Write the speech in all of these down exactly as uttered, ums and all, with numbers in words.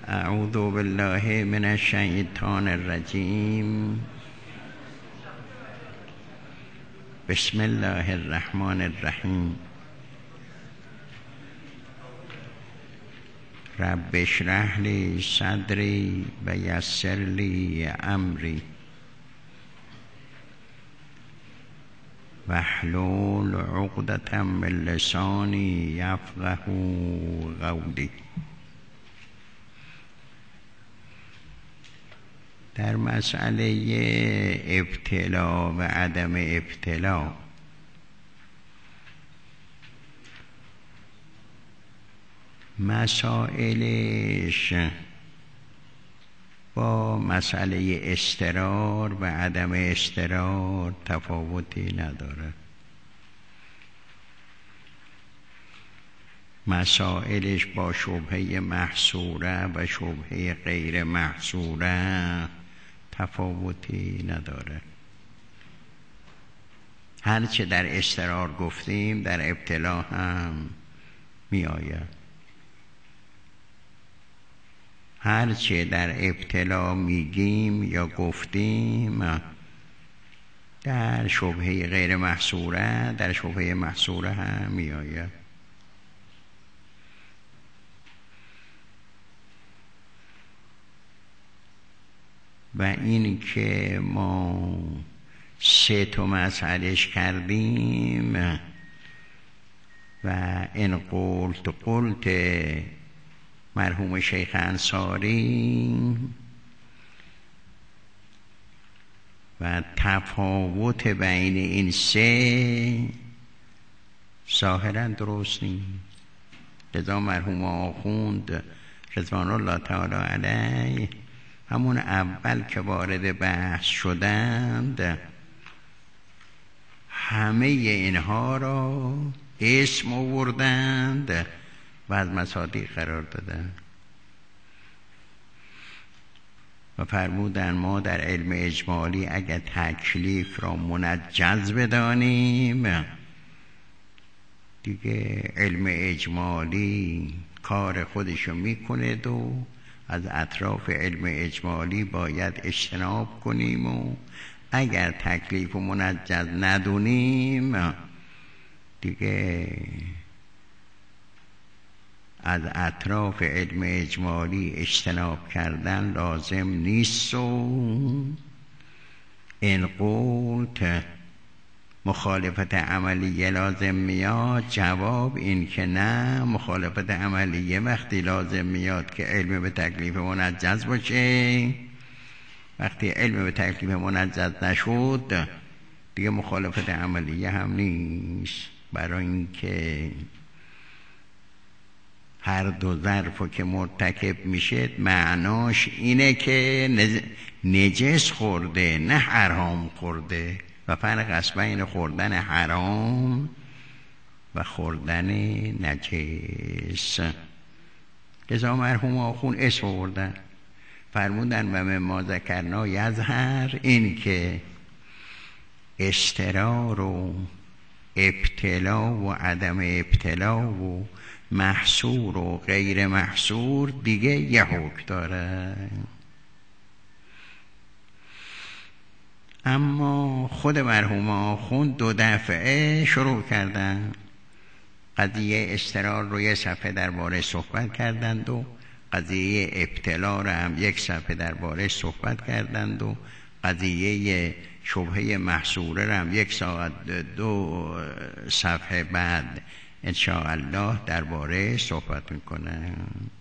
اعوذ بالله من الشیطان الرجیم. بسم الله الرحمن الرحیم. رب اشرح لی صدری و یسر لی امری واحلل عقدة من لسانی یفقهوا قولی. در مسئله ابتلا و عدم ابتلا مسائلش با مسئله اضطرار و عدم اضطرار تفاوتی نداره. مسائلش با شبهه محصوره و شبهه غیر محصوره تفاوتی نداره. هرچه در اضطرار گفتیم در ابتلا هم می آید. هرچه در ابتلا میگیم یا گفتیم در شبهه غیر محصوره در شبهه محصوره هم می آید. و این که ما سه تا مسئلهش کردیم و ان قلت قلت مرحوم شیخ انصاری و تفاوت بین این سه ظاهرا درست نیست. لذا مرحوم آخوند رضوان الله تعالی علیه همون اول که وارد بحث شدند همه اینها را اسم آوردند و از مصادیق قرار دادند و فرمودند ما در علم اجمالی اگر تکلیف را منجز بدانیم دیگه علم اجمالی کار خودشو میکنه و از اطراف علم اجمالی باید اجتناب کنیم و اگر تکلیف و منجز ندونیم دیگه از اطراف علم اجمالی اجتناب کردن لازم نیست. و این قلت مخالفت عملیه لازم میاد. جواب این که نه، مخالفت عملیه وقتی لازم میاد که علم به تکلیف منجز باشه. وقتی علم به تکلیف منجز نشد دیگه مخالفت عملیه هم نیست، برای اینکه هر دو ظرفو که مرتکب میشه معناش اینه که نجس خورده نه حرام خورده و فرق است بین خوردن حرام و خوردن نجس. لذا مرحوم آخون اسم آوردن فرمودن و مما ذکرنا یظهر، این که اضطرار و ابتلا و عدم ابتلا و محصور و غیر محصور دیگه یه حکم داره. اما خود مرحوم آخوند دو دفعه شروع کردن قضیه اضطرار رو یه صفحه درباره صحبت کردند و قضیه ابتلا رو هم یک صفحه درباره صحبت کردند و قضیه شبهه محصوره رو هم یک ساعت دو صفحه بعد انشاءالله درباره صحبت میکنن.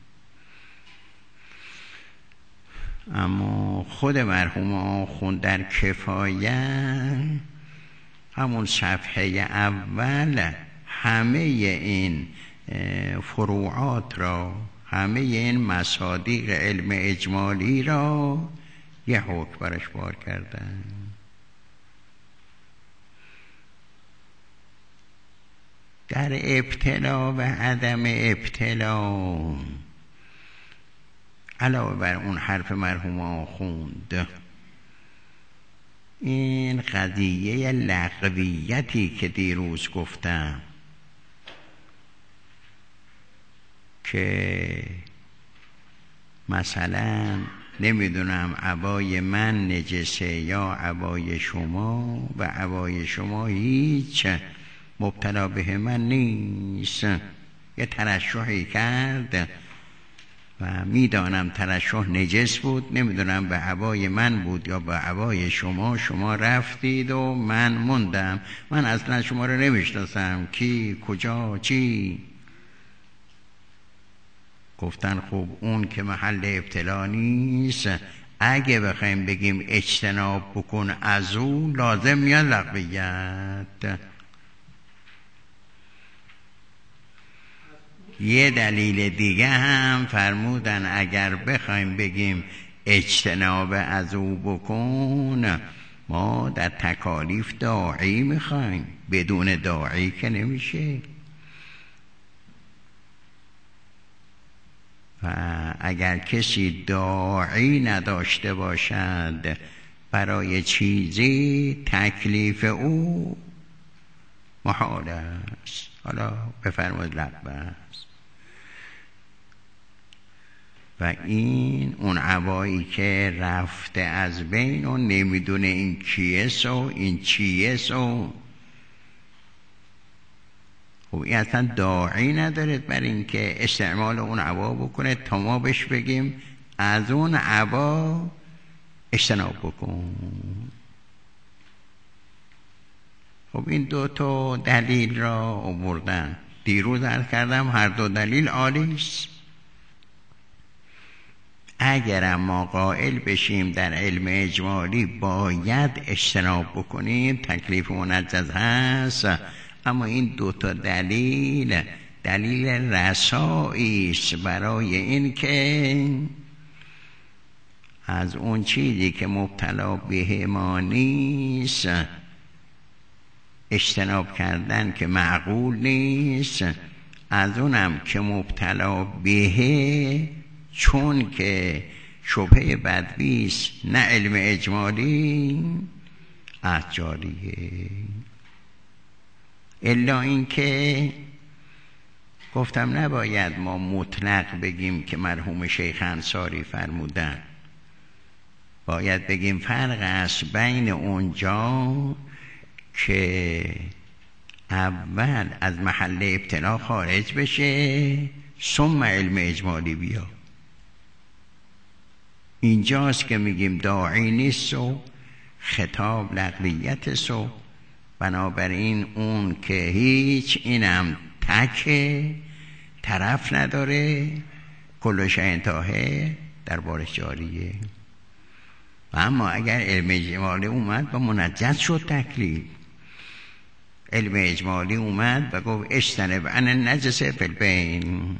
اما خود مرحوم آخوند در کفایه همون صفحه اول همه این فروعات را، همه این مصادیق علم اجمالی را یه حکم برش بار کردن. در ابتلا و عدم ابتلا علاوه بر اون حرف مرحوم آخوند این قضیه لغویتی که دیروز گفتم که مثلا نمیدونم عبای من نجسه یا عبای شما و عبای شما هیچ مبتلا به من نیست. یه ترشحی کرد و میدانم ترشح نجس بود، نمیدونم به عبای من بود یا به عبای شما، شما رفتید و من موندم، من اصلا شما رو نمیشناسم، کی کجا چی. گفتن خب اون که محل ابتلا نیست، اگه بخوایم بگیم اجتناب بکن از او لازم میاد لغویت. یه دلیل دیگه هم فرمودن اگر بخوایم بگیم اجتناب از او بکن، ما در تکالیف داعی میخوایم، بدون داعی که نمیشه. و اگر کسی داعی نداشته باشد برای چیزی، تکلیف او محال است. حالا بفرمایید لغو است. و این اون عبایی که رفته از بین و نمیدونه این کیه سو این چیه سو، خب این اصلا داعی نداره بر این که استعمال اون عبا بکنه تا ما بهش بگیم از اون عبا اجتناب بکن. خب این دو تا دلیل را آوردن. دیروز عرض کردم هر دو دلیل عالی است. اگر ما قائل بشیم در علم اجمالی باید اجتناب بکنیم، تکلیف منجز هست، اما این دو تا دلیل دلیل رسایی است برای این که از اون چیزی که مبتلا به ما نیست اجتناب کردن که معقول نیست، از اونم که مبتلا به چون که شبهه بدویست نه علم اجمالی از جاریه. الا این که گفتم نباید ما مطلق بگیم که مرحوم شیخ انصاری فرمودن، باید بگیم فرق است بین اونجا که اول از محل ابتلا خارج بشه ثم علم اجمالی بیا. اینجاست که میگیم داعی نیست و خطاب لغویت سو، بنابراین اون که هیچ اینم تکه طرف نداره، کل شیء انتهى در بارش جاریه. و اما اگر علم اجمالی اومد با منجز شد تکلیف، علم اجمالی اومد و گفت اجتنب عن النجس فی البین،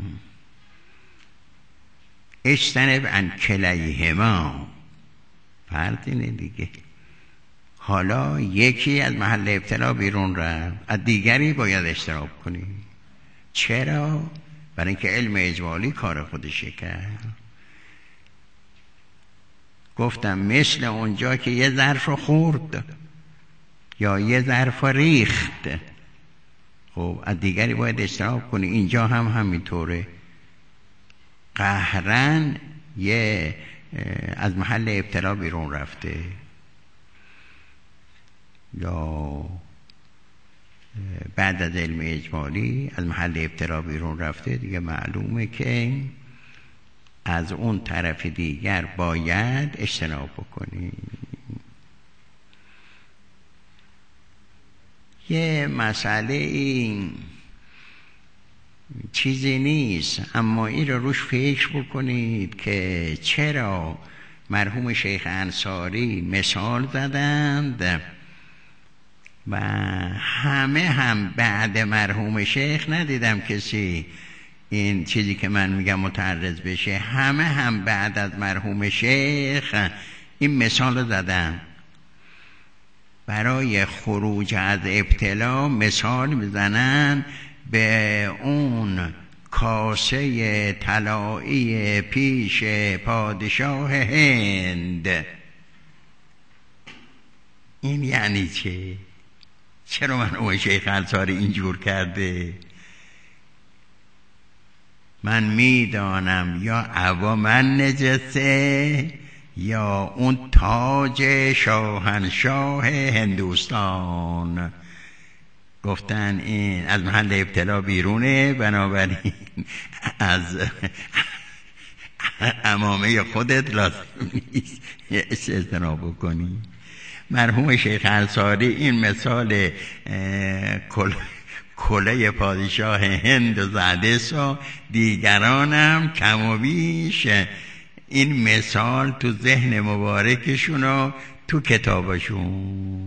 اجتنب عن کلیهما، فرق اینه دیگه. حالا یکی از محل ابتلا بیرون رفت، از دیگری باید اجتناب کنیم. چرا؟ برای اینکه علم اجمالی کار خودشه کرد. گفتم مثل اونجا که یه ظرف رو خورد یا یه ظرف رو ریخت، خب از دیگری باید اجتناب کنی. اینجا هم همینطوره، قهرن یه از محل ابتلا بیرون رفته یا بعد از علم اجمالی از محل ابتلا بیرون رفته، دیگه معلومه که از اون طرف دیگر باید اجتناب بکنیم. یه مسئله این چیزی نیست، اما این رو روش فکر بکنید که چرا مرحوم شیخ انصاری مثال زدند و همه هم بعد مرحوم شیخ ندیدم کسی این چیزی که من میگم متعرض بشه، همه هم بعد از مرحوم شیخ این مثال زدن. برای خروج از ابتلا مثال میزنن به اون کاسه طلایی پیش پادشاه هند. این یعنی چه؟ چرا من اون شیخ انصاری اینجور کرده؟ من میدانم یا عبا من نجسه یا اون تاج شاهنشاه هندوستان. گفتن این از محل ابتلا بیرونه، بنابراین از عمامه خودت لازم نیست اجتناب بکنی. مرحوم شیخ انصاری این مثال کله پادشاه هند و زده و دیگرانم کم و بیش این مثال تو ذهن مبارکشون و تو کتابشون.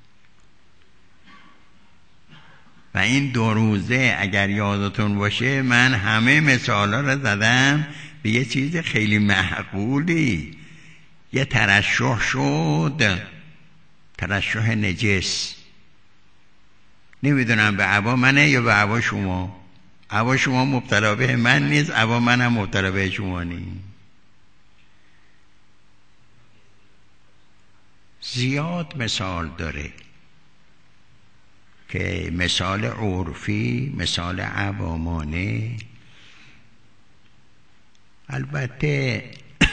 و این دو روزه اگر یادتون باشه من همه مثالا رو زدم به یه چیز خیلی معقولی. یه ترشح شد، ترشح نجس. نمیدونم به عبا منه یا به عبا شما. عبا شما مبتلا به من نیست، عبا منم مبتلا به شما نیست. زیاد مثال داره که مثال عرفی، مثال عوامانه. البته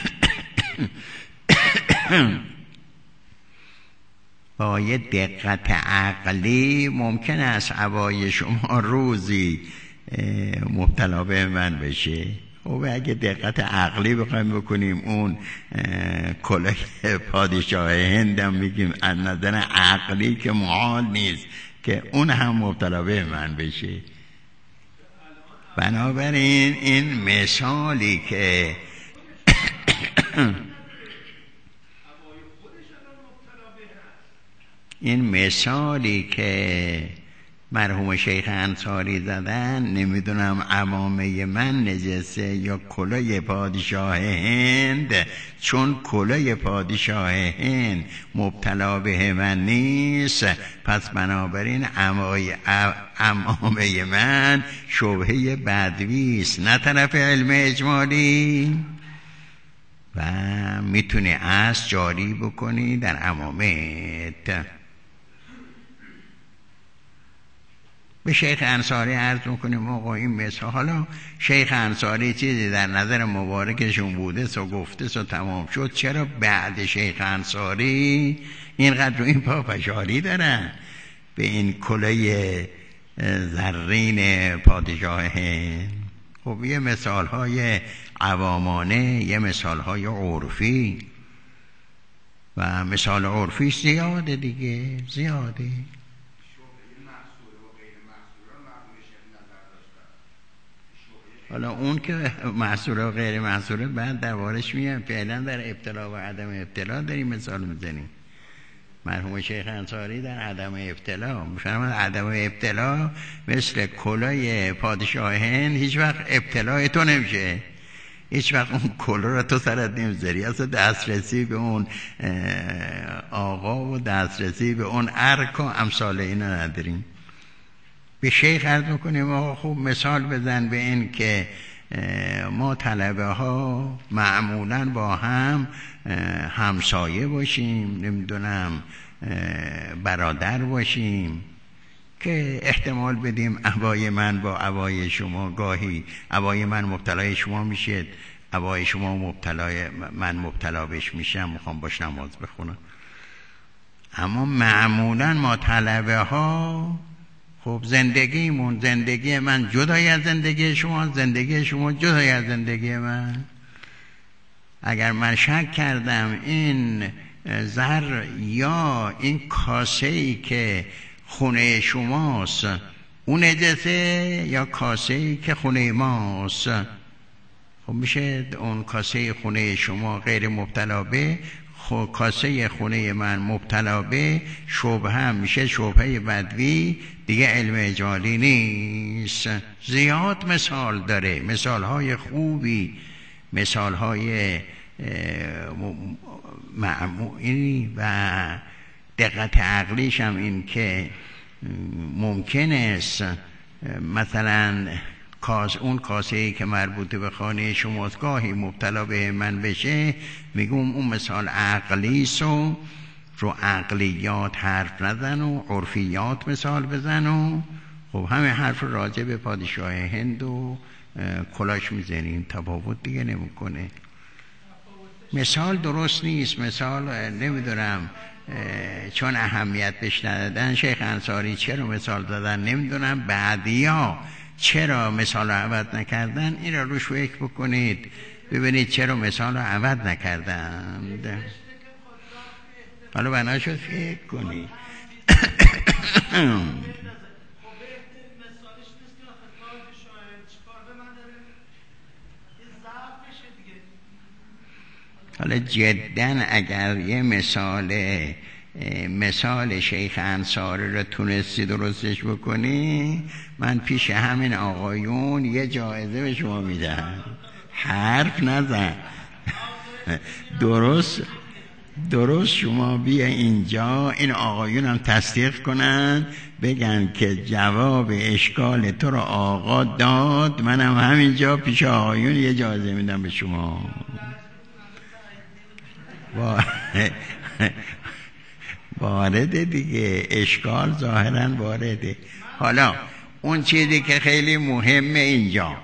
با یه دقت عقلی ممکن است عبای شما روزی مبتلا به من بشه. خب اگه دقت عقلی بخوایم بکنیم اون کلاه پادشاه هندم میگیم از نظر عقلی که محال نیست که اون هم مبتلا به من بشه. بنابراین این مثالی که این مثالی که مرحوم شیخ انصاری زدن، نمیدونم عمامه من نجسه یا کلاه پادشاه هند، چون کلاه پادشاه هند مبتلا به من نیست، پس بنابراین عمامه من شبهه بدویست، نه طرف علم اجمالی. و میتونی از جاری بکنی در عمامت. به شیخ انصاری عرض میکنیم آقا این مثال، حالا شیخ انصاری چیزی در نظر مبارکشون بوده سو گفته سو تمام شد، چرا بعد شیخ انصاری اینقدر رو این پافشاری دارن به این کلاه زرین پادشاه هند؟ خب یه مثال های عوامانه، یه مثال های عرفی، و مثال عرفی زیاده دیگه، زیاده. حالا اون که محصوره و غیر محصوره بعد دربارش میگم، فعلا در ابتلا و عدم ابتلا داریم مثال میزنیم. مرحوم شیخ انصاری در عدم ابتلا میفرماید عدم ابتلا مثل کلاه پادشاه هند هیچ وقت ابتلای تو نمیشه، هیچ وقت اون کلاه رو تو سرت نمیذاری، اصلا دسترسی به اون آقا و دسترسی به اون ارک و امثال اینا نداریم. به شیخ عرض میکنیم آقا خوب مثال بزن به این که ما طلبه ها معمولا با هم همسایه باشیم، نمیدونم برادر باشیم، که احتمال بدیم عبای من با عبای شما، گاهی عبای من مبتلای شما میشه، عبای شما مبتلای من مبتلا بهش میشم، میخوام باش نماز بخونم. اما معمولا ما طلبه ها خب زندگیمون، زندگی من جدای از زندگی شما، زندگی شما جدای از زندگی من. اگر من شک کردم این زر یا این کاسه‌ای که خونه شماست اون نجسه یا کاسه‌ای که خونه ماست، خب میشه اون کاسه خونه شما غیر مبتلا به، خب کاسه خونه من مبتلا به، شبهه هم میشه شبهه بدوی، دیگه علم اجمالی نیست. زیاد مثال داره، مثال های خوبی، مثال های معمولی، و دقت عقلیش هم این که ممکن است مثلا کاس اون کاسه‌ای که مربوط به خانه شماست گاهی مبتلا به من بشه، میگم اون مثال عقلی سو رو عقلیات حرف نزن و عرفیات مثال بزن و خب همه حرف راجع به پادشاه هند و کلاش میزنیم، تفاوت دیگه نمیکنه. مثال درست نیست، مثال نمیدونم چون اهمیت بهش ندادن شیخ انصاری چرا مثال دادن نمیدونم، بعدیا چرا مثال رو عوض نکردن، این رو روش فکر بکنید ببینید چرا مثال رو عوض نکردند. حالا بنا شد فکر کنید. حالا جدن اگر یه مثال مثال شیخ انصاری رو تونستی درستش بکنی، من پیش همین آقایون یه جایزه به شما میدم. حرف نزن. درست درست شما بیا اینجا، این آقایون هم تصدیق کنن بگن که جواب اشکال تو رو آقا داد، منم همینجا پیش آقایون یه جایزه میدم به شما. وارده دیگه، اشکال ظاهرا وارده. حالا اون چیزی که خیلی مهمه اینجا،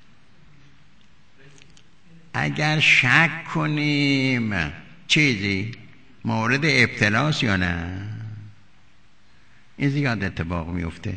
اگر شک کنیم چیزی مورد ابتلاس یا نه، این زیاد اتفاق میفته.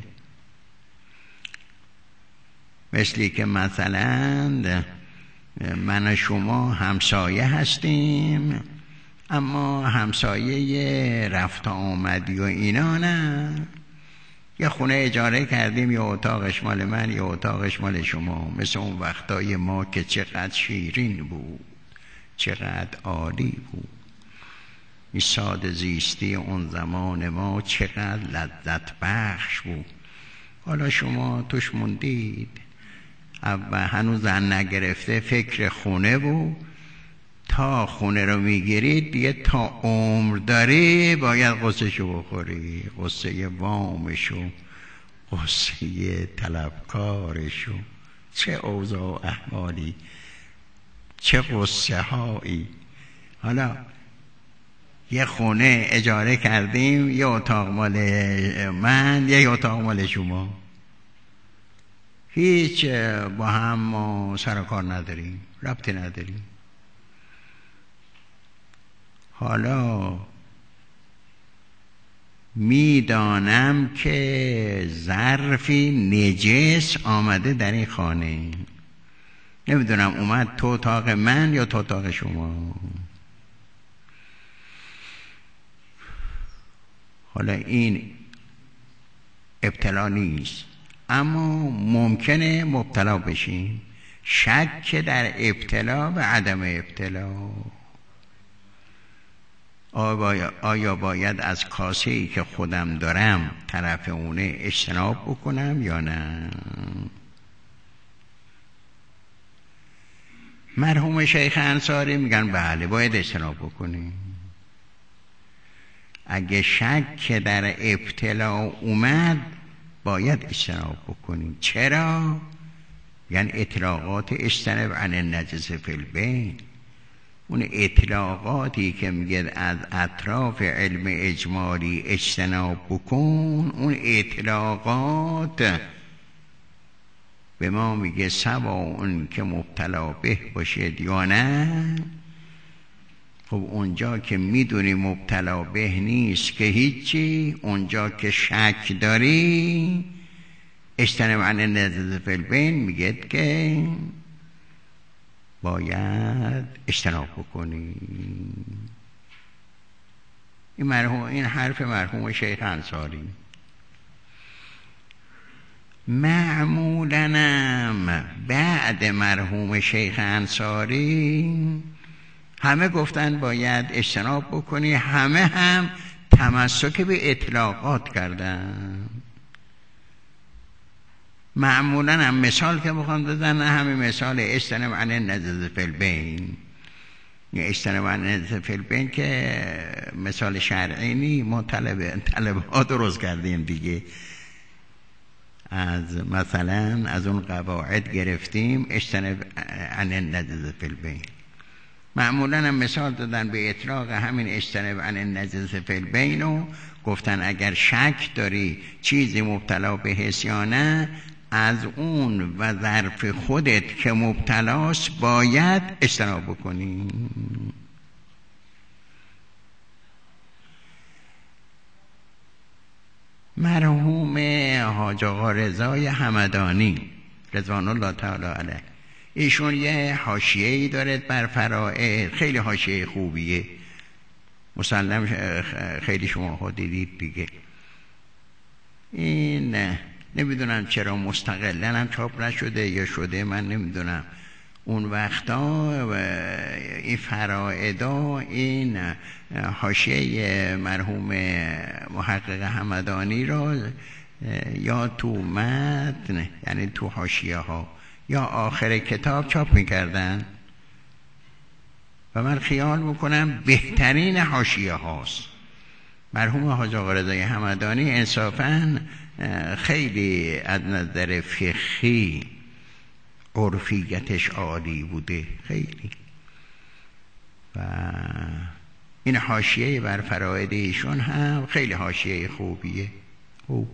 مثلی که مثلا من و شما همسایه هستیم، اما همسایه رفت آمدی و اینا نه، یه خونه اجاره کردیم، یه اتاقش مال من یه اتاقش مال شما، مثل اون وقتای ما که چقدر شیرین بود، چقدر عالی بود، این ساده زیستی اون زمان ما چقدر لذت بخش بود. حالا شما توش موندید و هنوز زن نگرفته، فکر خونه بود، تا خونه رو میگیرید دیگه تا عمر داری باید قصه شو بخوری، قصه وامشو، قصه طلبکارشو، چه اوضاع و احوالی، چه قصه هایی. حالا یه خونه اجاره کردیم، یه اتاق مال من یه اتاق مال شما، هیچ با هم ما سر و کار نداریم، ربطی نداریم. حالا میدانم که ظرفی نجس آمده در این خانه، نمیدونم اومد تو اتاق من یا تو اتاق شما. حالا این ابتلا نیست، اما ممکنه مبتلا بشیم. شک در ابتلا و عدم ابتلا. آیا باید از کاسه‌ای که خودم دارم طرف اونه اجتناب بکنم یا نه؟ مرحوم شیخ انصاری میگن بله باید اجتناب بکنیم. اگه شک در ابتلا اومد باید اجتناب بکنیم. چرا؟ یعنی اطلاقات اجتناب عن النجس فی البین، اون اطلاقاتی که میگه از اطراف علم اجمالی اجتناب بکن، اون اطلاقات به ما میگه سواء که مبتلا به باشد یا نه. خب اونجا که میدونی مبتلا به نیست که هیچی، اونجا که شک داری اجتناب عن النجس فی البین میگه که باید اجتناب بکنی. این مرحوم این حرف مرحوم شیخ انصاری. معمولنم بعد مرحوم شیخ انصاری همه گفتن باید اجتناب بکنی، همه هم تمسک به اطلاقات کردن. معمولا هم مثال که بخوام بزنم همین مثال اجتناب عن النجس فی البین. اجتناب عن النجس فی البین که مثال شرعی نی، ما طلب طلب ها درست کردیم دیگه، از مثلا از اون قواعد گرفتیم اجتناب عن النجس فی البین. معمولا هم مثال دادن به اطلاق همین اجتناب عن النجس فی البین و گفتن اگر شک داری چیزی مبتلا به هست یا نه، از اون و ظرف خودت که مبتلاست باید اجتناب بکنی. مرحوم حاج آقا رضای همدانی رضوان الله تعالی علیه، ایشون یه حاشیه‌ای داره بر فرائض، خیلی حاشیه خوبیه، مسلم خیلی شما ها دیدید دیگه. این نمیدونم چرا مستقلاً هم چاپ نشده یا شده، من نمیدونم. اون وقتا این فرائدا، این حاشیه مرحوم محقق همدانی را یا تو متن، یعنی تو حاشیه ها یا آخر کتاب چاپ میکردن و من خیال میکنم بهترین حاشیه هاست. مرحوم حاج آقا رضای همدانی انصافاً خیلی از نظر فقهی عرفیتش عالی بوده خیلی، و این حاشیه بر فرائض ایشون هم خیلی حاشیه خوبیه. خوب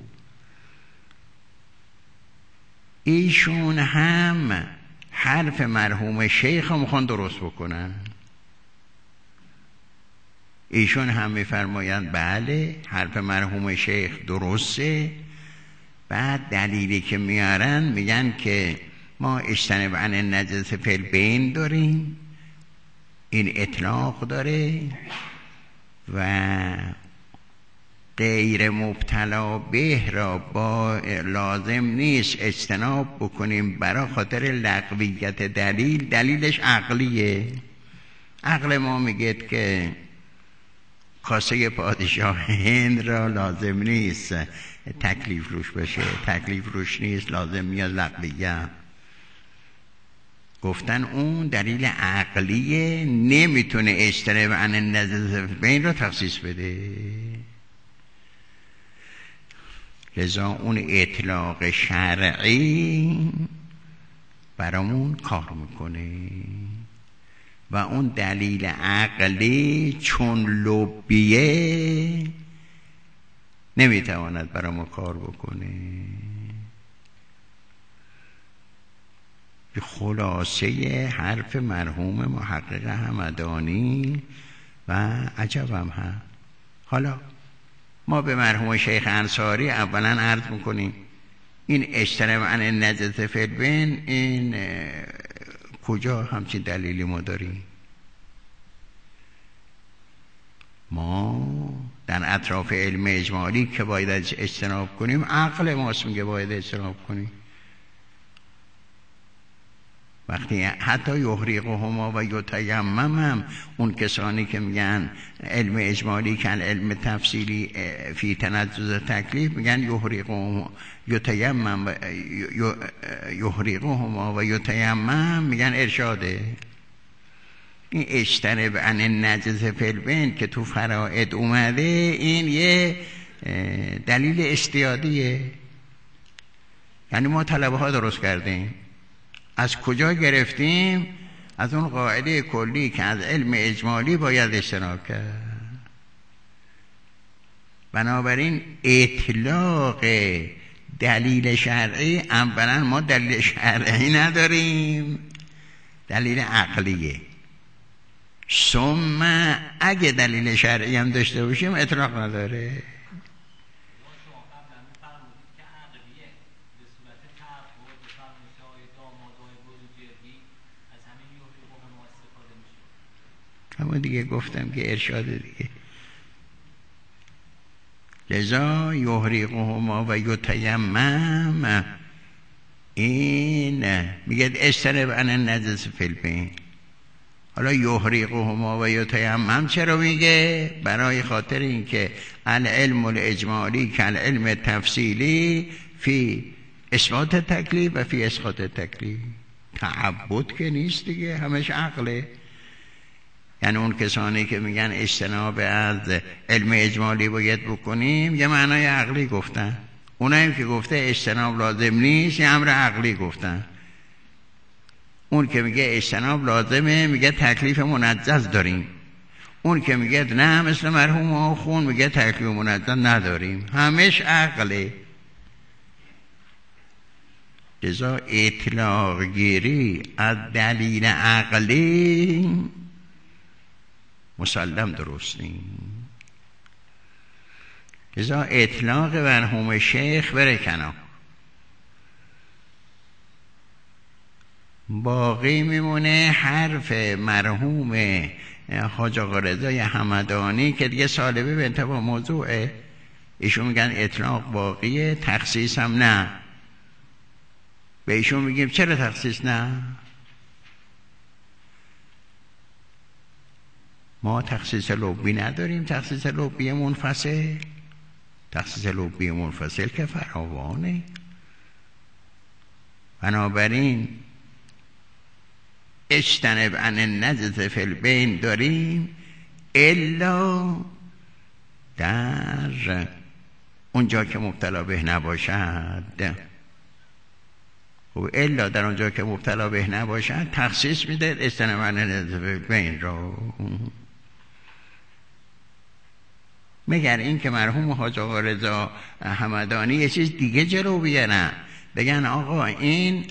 ایشون هم حرف مرحوم شیخ هم میخوان درست بکنن. ایشون هم میفرمایند بله حرف مرحوم شیخ درسته، بعد دلیلی که میارن میگن که ما اجتنب عن النجس فی البین داریم، این اطلاق داره، و غیر مبتلا به را با لازم نیست اجتناب بکنیم برای خاطر لغویت دلیل. دلیلش عقلیه. عقل ما میگه که کاسه پادشاه هند را لازم نیست تکلیف روش بشه، تکلیف روش نیست، لازم میاد لغویه. گفتن اون دلیل عقلیه، نمیتونه اجتناب عن النجس بین رو تخصیص بده. لذا اون اطلاق شرعی برامون کار میکنه و اون دلیل عقلی چون لبیه نمیتواند برامون کار بکنه. به خلاصه حرف مرحوم محقق همدانی و عجبم هم. حالا ما به مرحوم شیخ انصاری اولا عرض میکنیم این اجتناب عن النجس فی البین، این کجا همچین دلیلی ما داریم؟ ما در اطراف علم اجمالی که باید اجتناب کنیم، عقل ماست میگه باید اجتناب کنیم. وقتی حتی یحرقهما و یتیمم هم اون کسانی که میگن علم اجمالی که علم تفصیلی فی تنزل تکلیف، میگن یحرقهما یتیمم و یحرقهما و یتیمم، میگن ارشاده. این اجتنب عن النجس فی البین که تو فرائض اومده، این یه دلیل استیادیه. یعنی ما طلبه ها درست کردیم. از کجا گرفتیم؟ از اون قاعده کلی که از علم اجمالی باید اجتناب کرد. بنابراین اطلاق دلیل شرعی، اولا ما دلیل شرعی نداریم، دلیل عقلیه. ثم اگه دلیل شرعی هم داشته باشیم اطلاق نداره. اما دیگه گفتم که ارشاد دیگه. لذا یحرقهما و یتیمم، این میگه اجتنب عن النجس فی البین. حالا یحرقهما و یتیمم چرا میگه؟ برای خاطر اینکه العلم الاجمالی که العلم تفصیلی فی اثبات تکلیف و فی اسقاط تکلیف، تعبد که نیست دیگه، همش عقله. یعنی اون کسانی که میگن اجتناب از علم اجمالی باید بکنیم، یه معنای عقلی گفتن. اونایی که گفته اجتناب لازم نیست، یه امر عقلی گفتن. اون که میگه اجتناب لازمه، میگه تکلیف منجز داریم. اون که میگه نه مثل مرحوم آخون، میگه تکلیف منجز نداریم. همش عقله. لذا اطلاق گیری از دلیل عقلی مسلم درست نیست. لذا اطلاق مرحوم شیخ بره کنار، باقی میمونه حرف مرحوم حاج آقا رضای همدانی که دیگه سالبه به انتباه موضوعه. ایشون میگن اطلاق باقیه، تخصیص هم نه. به ایشون میگیم چرا تخصیص نه؟ ما تخصیص لبی نداریم، تخصیص لبی منفصل. تخصیص لبی منفصل که فراوانه. بنابراین اجتنب عن النجس فی البین داریم الا در اونجا که مبتلا به نباشد. خب الا در اونجا که مبتلا به نباشد تخصیص میده اجتنب عن النجس فی البین رو. مگر این که مرحوم حاج آقا رضا همدانی یه چیز دیگه جلو بیارن، بگن آقا این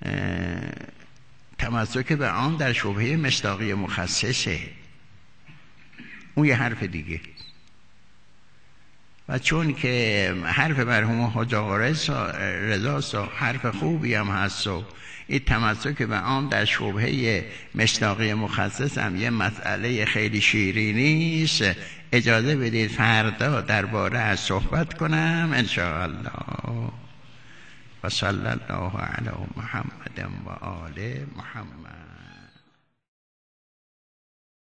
تمسک به آن در شبهه مصداقی مخصصه، اون یه حرف دیگه. و چون که حرف مرحوم حاج آقا رضا حرف خوبی هم هست و این تمسک به آن در شبهه مصداقی مخصص هم یه مسئله خیلی شیرینی است، اجازه بدید فردا درباره از صحبت کنم ان شاء الله. و صلی الله علی محمد و آل محمد.